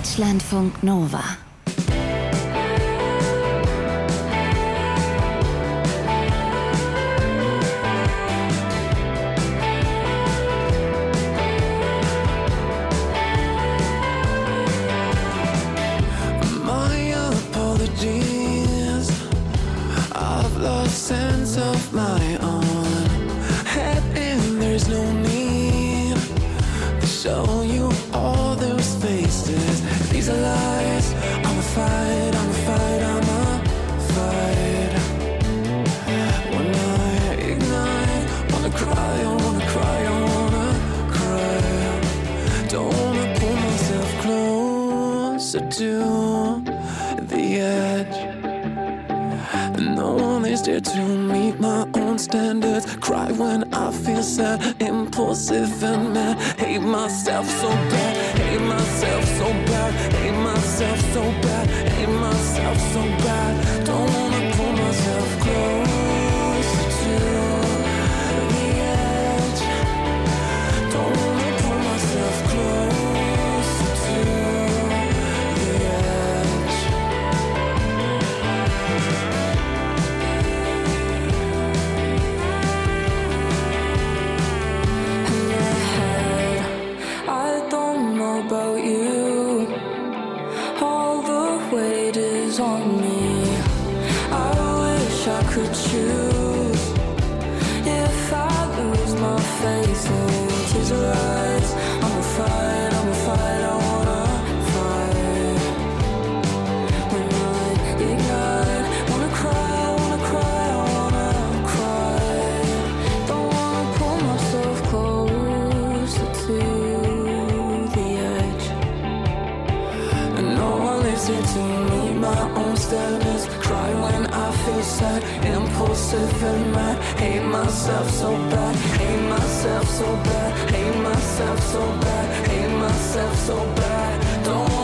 Deutschlandfunk Nova. I've lost sense of my own head, and there's no need to show you all those faces. These are lies. I'm a fight, I'm a fight, I'm a fight. When I ignite, wanna cry, I wanna cry, I wanna cry. Don't wanna pull myself closer to the edge. No one is there to meet my own standards. Cry when I feel sad, impulsive and mad. Hate myself so bad, hate myself so bad, hate myself so bad, hate myself so bad. Don't wanna pull myself closer to the edge. Don't wanna pull myself closer to the edge. About you, all the weight is on me. I wish I could choose. If I lose my faith, oh, tears arise. I'm a fight, I'm a fight, I wanna fight. When I ignite, wanna cry, I wanna cry. Don't wanna pull myself closer to to meet my own standards. Cry when I feel sad, impulsive and mad. Hate myself so bad, hate myself so bad, hate myself so bad, hate myself so bad. Don't